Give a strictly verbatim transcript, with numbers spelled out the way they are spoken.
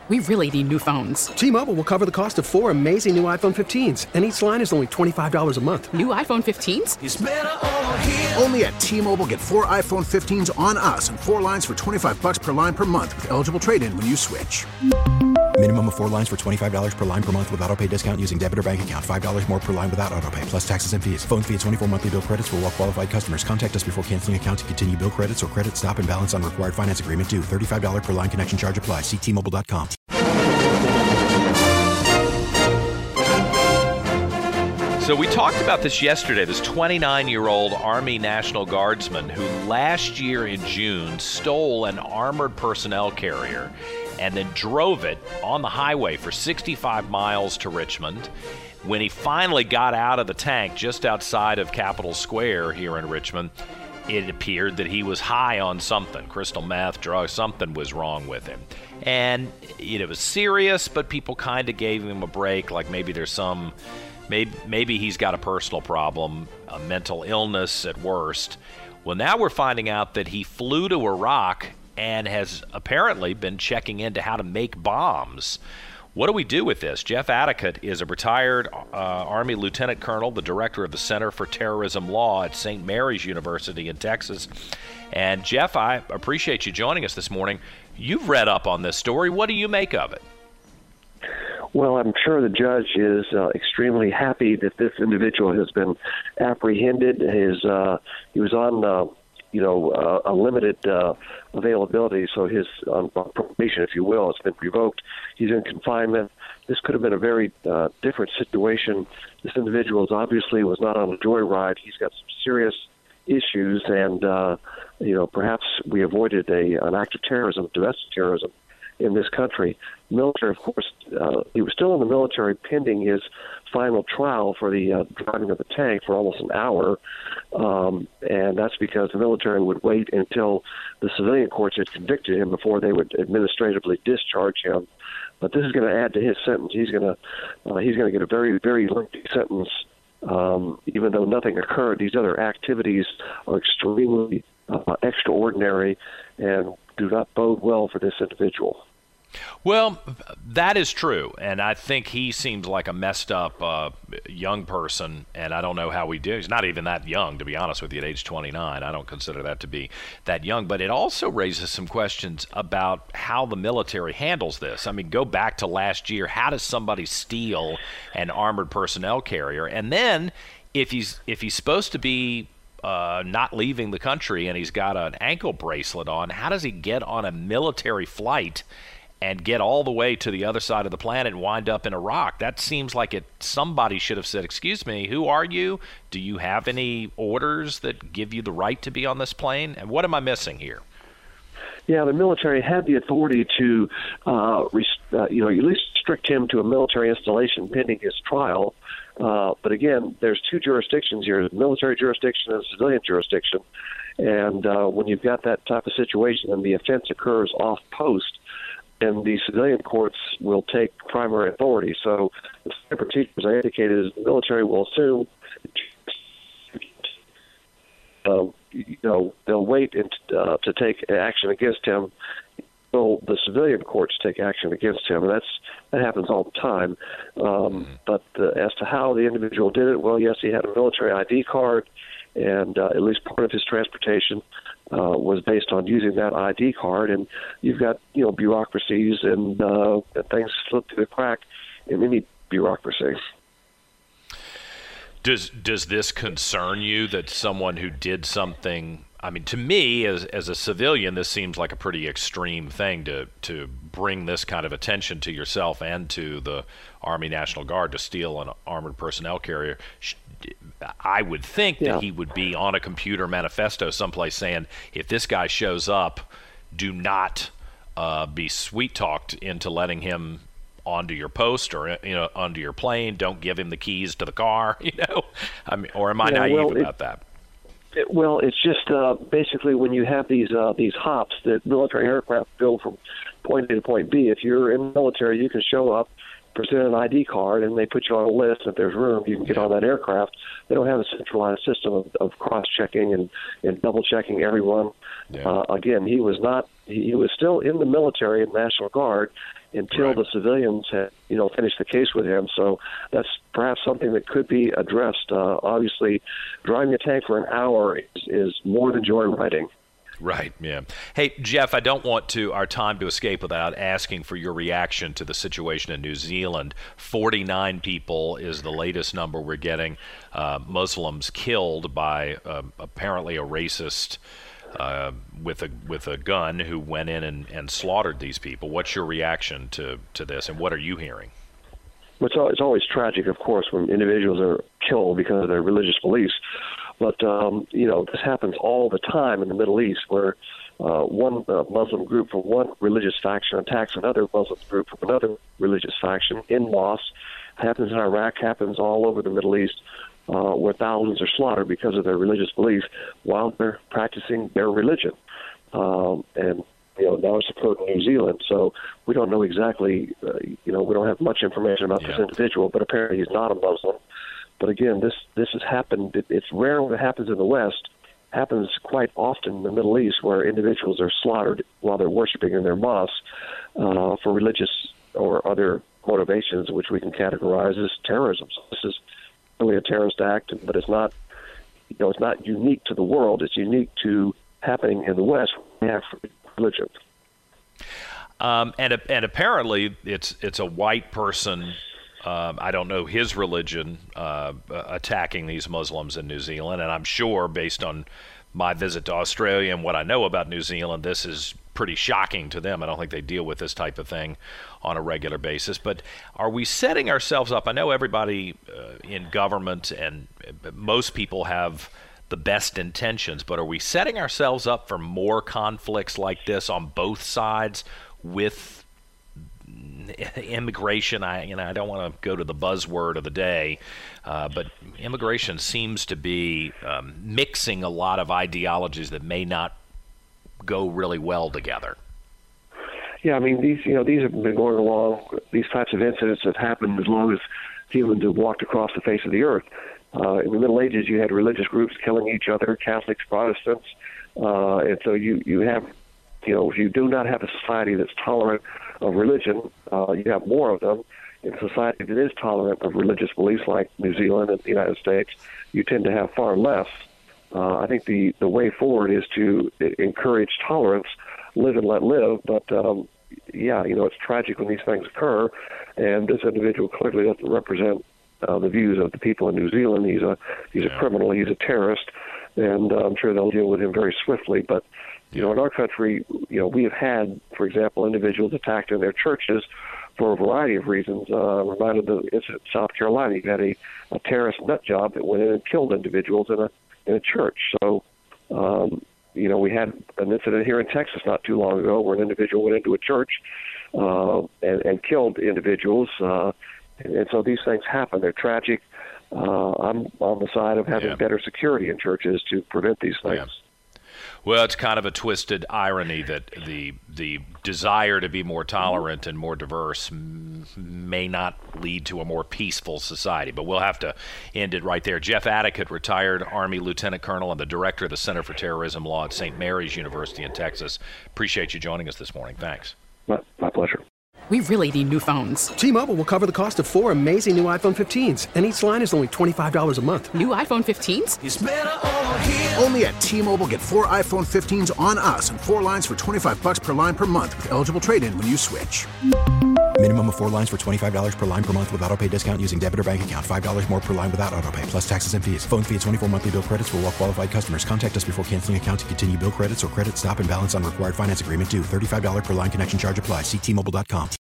We really need new phones. T-Mobile will cover the cost of four amazing new iPhone fifteens, and each line is only twenty-five dollars a month. New iPhone fifteens? It's better over here. Only at T-Mobile, get four iPhone fifteens on us and four lines for twenty-five dollars per line per month with eligible trade-in when you switch. Minimum of four lines for twenty-five dollars per line per month with autopay discount using debit or bank account. five dollars more per line without autopay, plus taxes and fees. Phone fee at twenty-four monthly bill credits for well-qualified customers. Contact us before canceling account to continue bill credits or credit stop and balance on required finance agreement due. thirty-five dollars per line connection charge applies. See T Mobile dot com. So we talked about this yesterday, this twenty-nine-year-old Army National Guardsman who last year in June stole an armored personnel carrier and then drove it on the highway for sixty-five miles to Richmond. When he finally got out of the tank just outside of Capitol Square here in Richmond, it appeared that he was high on something, crystal meth, drugs, something was wrong with him. And you know, it was serious, but people kind of gave him a break, like maybe there's some, maybe, maybe he's got a personal problem, a mental illness at worst. Well, now we're finding out that he flew to Iraq and has apparently been checking into how to make bombs. What do we do with this? Jeff Atticott is a retired uh, Army Lieutenant Colonel, the director of the Center for Terrorism Law at Saint Mary's University in Texas. And Jeff, I appreciate you joining us this morning. You've read up on this story. What do you make of it? Well, I'm sure the judge is uh, extremely happy that this individual has been apprehended. His uh, he was on, uh, you know, uh, a limited uh, availability, so his um, probation, if you will, has been revoked. He's in confinement. This could have been a very uh, different situation. This individual is obviously was not on a joyride. He's got some serious issues, and uh, you know, perhaps we avoided a an act of terrorism, domestic terrorism, in this country. Military, of course, uh, he was still in the military pending his final trial for the uh, driving of the tank for almost an hour, um, and that's because the military would wait until the civilian courts had convicted him before they would administratively discharge him. But this is going to add to his sentence. He's going to uh, he's going to get a very, very lengthy sentence, um, even though nothing occurred. These other activities are extremely uh, extraordinary and do not bode well for this individual. Well, that is true, and I think he seems like a messed up uh, young person, and I don't know how we do. He's not even that young, to be honest with you, at age twenty-nine. I don't consider that to be that young, but it also raises some questions about how the military handles this. I mean, go back to last year. How does somebody steal an armored personnel carrier? And then if he's if he's supposed to be uh, not leaving the country and he's got an ankle bracelet on, how does he get on a military flight and get all the way to the other side of the planet and wind up in Iraq? That seems like it. Somebody should have said, excuse me, who are you? Do you have any orders that give you the right to be on this plane? And what am I missing here? Yeah, the military had the authority to, uh, rest- uh, you know, at least restrict him to a military installation pending his trial. Uh, but again, there's two jurisdictions here, military jurisdiction and civilian jurisdiction. And uh, when you've got that type of situation and the offense occurs off post, and the civilian courts will take primary authority. So the separate procedure, as I indicated, is the military will assume, uh, you know, they'll wait and, uh, to take action against him until the civilian courts take action against him. And that's that happens all the time. Um, mm-hmm. But uh, as to how the individual did it, well, yes, he had a military I D card, and uh, at least part of his transportation Uh, was based on using that I D card, and you've got, you know, bureaucracies and uh, things slip through the crack in any bureaucracy. Does does this concern you that someone who did something? I mean, to me, as as a civilian, this seems like a pretty extreme thing to to bring this kind of attention to yourself and to the Army National Guard to steal an armored personnel carrier. I would think yeah. that he would be on a computer manifesto someplace saying, if this guy shows up, do not uh, be sweet-talked into letting him onto your post or, you know, onto your plane. Don't give him the keys to the car, you know. I mean, or am I yeah, naive well, about it, that? It, well, it's just uh, basically when you have these uh, these hops that military aircraft go from point A to point B. If you're in the military, you can show up, present an I D card, and they put you on a list. If there's room, you can get on that aircraft. They don't have a centralized system of, of cross-checking and, and double-checking everyone. Yeah. Uh, again, he was not. He, he was still in the military and National Guard. until Right. the civilians had, you know, finished the case with him. So that's perhaps something that could be addressed. Uh, obviously, driving a tank for an hour is, is more than joyriding. Right, yeah. Hey, Jeff, I don't want to our time to escape without asking for your reaction to the situation in New Zealand. forty-nine people is the latest number we're getting, uh, Muslims killed by uh, apparently a racist uh, with a with a gun who went in and, and slaughtered these people. What's your reaction to, to this, and what are you hearing? It's, al- it's always tragic, of course, when individuals are killed because of their religious beliefs. But, um, you know, this happens all the time in the Middle East where uh, one uh, Muslim group from one religious faction attacks another Muslim group from another religious faction in mosques. Happens in Iraq, happens all over the Middle East, uh, where thousands are slaughtered because of their religious beliefs while they're practicing their religion. Um, and, you know, now it's occurred in New Zealand, so we don't know exactly, uh, you know, we don't have much information about Yeah. this individual, but apparently he's not a Muslim. But again, this this has happened. It, it's rare when it happens in the West. Happens quite often in the Middle East, where individuals are slaughtered while they're worshiping in their mosques uh, for religious or other motivations, which we can categorize as terrorism. So this is really a terrorist act, but it's not. You know, it's not unique to the world. It's unique to happening in the West. We have religion. Um, and and apparently it's it's a white person. Um, I don't know his religion uh, attacking these Muslims in New Zealand, and I'm sure based on my visit to Australia and what I know about New Zealand, this is pretty shocking to them. I don't think they deal with this type of thing on a regular basis. But are we setting ourselves up? I know everybody uh, in government and most people have the best intentions, but are we setting ourselves up for more conflicts like this on both sides with immigration? I you know I don't want to go to the buzzword of the day, uh, but immigration seems to be um, mixing a lot of ideologies that may not go really well together. Yeah, I mean these you know these have been going along. These types of incidents have happened as long as humans have walked across the face of the earth. Uh, in the Middle Ages, you had religious groups killing each other, Catholics, Protestants, uh, and so you you have. You know, if you do not have a society that's tolerant of religion, uh, you have more of them. In a society that is tolerant of religious beliefs like New Zealand and the United States, you tend to have far less. Uh, I think the, the way forward is to encourage tolerance, live and let live. But, um, yeah, you know, it's tragic when these things occur. And this individual clearly doesn't represent uh, the views of the people in New Zealand. He's a, he's a criminal. He's a terrorist. And uh, I'm sure they'll deal with him very swiftly. But, you know, in our country, you know, we have had, for example, individuals attacked in their churches for a variety of reasons. Uh, reminded the incident in South Carolina, you had a, a terrorist nut job that went in and killed individuals in a in a church. So, um, you know, we had an incident here in Texas not too long ago where an individual went into a church uh, and, and killed individuals. Uh, and, and so these things happen. They're tragic. Uh, I'm on the side of having Yeah. better security in churches to prevent these things. Yeah. Well, it's kind of a twisted irony that the the desire to be more tolerant and more diverse m- may not lead to a more peaceful society. But we'll have to end it right there. Jeff Atticut, retired Army Lieutenant Colonel and the Director of the Center for Terrorism Law at Saint Mary's University in Texas. Appreciate you joining us this morning. Thanks. My, my pleasure. We really need new phones. T-Mobile will cover the cost of four amazing new iPhone fifteens, and each line is only twenty-five dollars a month. New iPhone fifteens? Only at T-Mobile, get four iPhone fifteens on us and four lines for twenty-five bucks per line per month with eligible trade-in when you switch. Minimum of four lines for twenty-five dollars per line per month with autopay discount using debit or bank account. five dollars more per line without autopay, plus taxes and fees. Phone fee at twenty-four monthly bill credits for well-qualified customers. Contact us before canceling account to continue bill credits or credit stop and balance on required finance agreement due. thirty-five dollars per line connection charge applies. See T Mobile dot com.